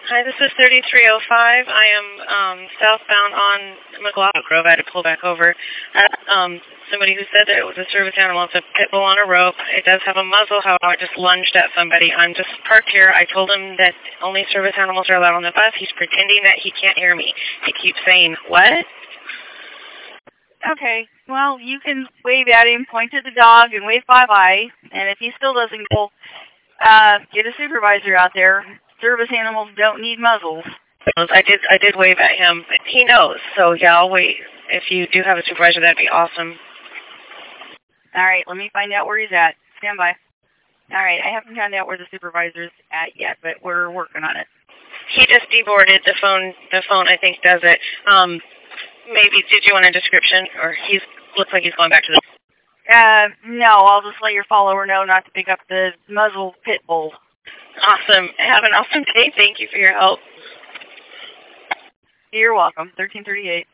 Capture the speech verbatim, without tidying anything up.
Hi, this is thirty-three oh five. I am um, southbound on McLaughlin Grove. I had to pull back over. Uh, um, somebody who said that it was a service animal. It's a pit bull on a rope. It does have a muzzle, however, it just lunged at somebody. I'm just parked here. I told him that only service animals are allowed on the bus. He's pretending that he can't hear me. He keeps saying, what? Okay, well, you can wave at him, point to the dog, and wave bye-bye. And if he still doesn't go, uh, get a supervisor out there. Service animals don't need muzzles. I did I did wave at him. He knows, so yeah, I'll wait. If you do have a supervisor, that'd be awesome. All right, let me find out where he's at. Stand by. All right, I haven't found out where the supervisor's at yet, but we're working on it. He just deboarded. The phone, the phone, I think, does it. Um, maybe, did you want a description? Or he's looks like he's going back to the... Uh, no, I'll just let your follower know not to pick up the muzzle pit bull. Awesome. Have an awesome day. Thank you for your help. You're welcome. thirteen thirty-eight.